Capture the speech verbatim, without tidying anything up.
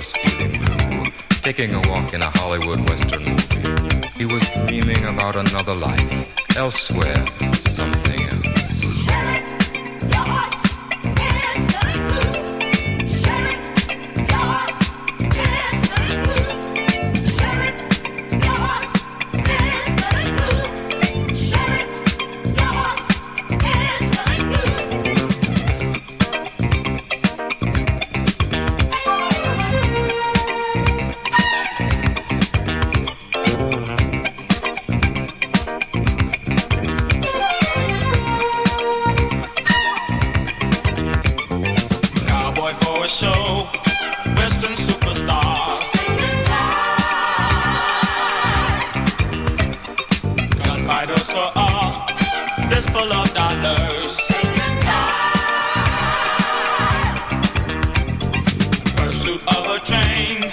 was feeling blue, taking a walk in a Hollywood Western movie. He was dreaming about another life, elsewhere, something else. Sheriff, your horse is feeling blue. Sheriff, your horse is feeling blue. Sheriff, your horse is feeling blue. Sheriff, your horse is feeling blue. Cowboy for a show, Western superstar. Gunfighters for all, fistful of dollars. Pursuit of a train,